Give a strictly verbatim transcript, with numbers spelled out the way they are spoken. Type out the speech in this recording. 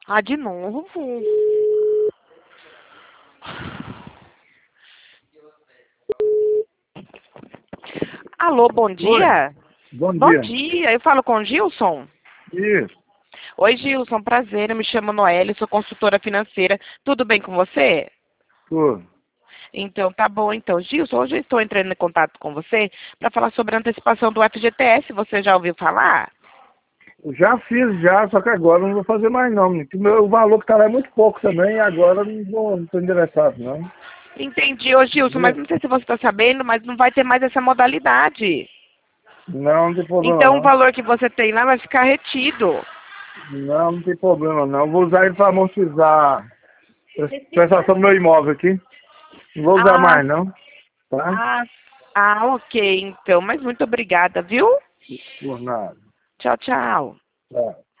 Ah, de novo? Alô, bom Oi, dia? bom Bom dia. dia, eu falo com o Gilson? Isso, Oi, Gilson, prazer, eu me chamo Noelle, sou consultora financeira. Tudo bem com você? tudo. Então, tá bom. Então, Gilson, hoje eu estou entrando em contato com você para falar sobre a antecipação do F G T S. Você já ouviu falar? Já fiz já, só que agora eu não vou fazer mais não. Porque o meu- o valor que tá lá é muito pouco também, e agora eu não vou, não tô interessado não. Entendi, ô Gilson, mas não sei se você está sabendo, mas não vai ter mais essa modalidade. Não, não tem problema Então, o não. valor que você tem lá vai ficar retido. Não, não tem problema não. Eu vou usar ele para amortizar a prestação do meu imóvel aqui. Não vou usar Ah, mais não, tá? ah, ah, ok, então. Mas muito obrigada, viu? Por nada. Tchau, tchau. Tá.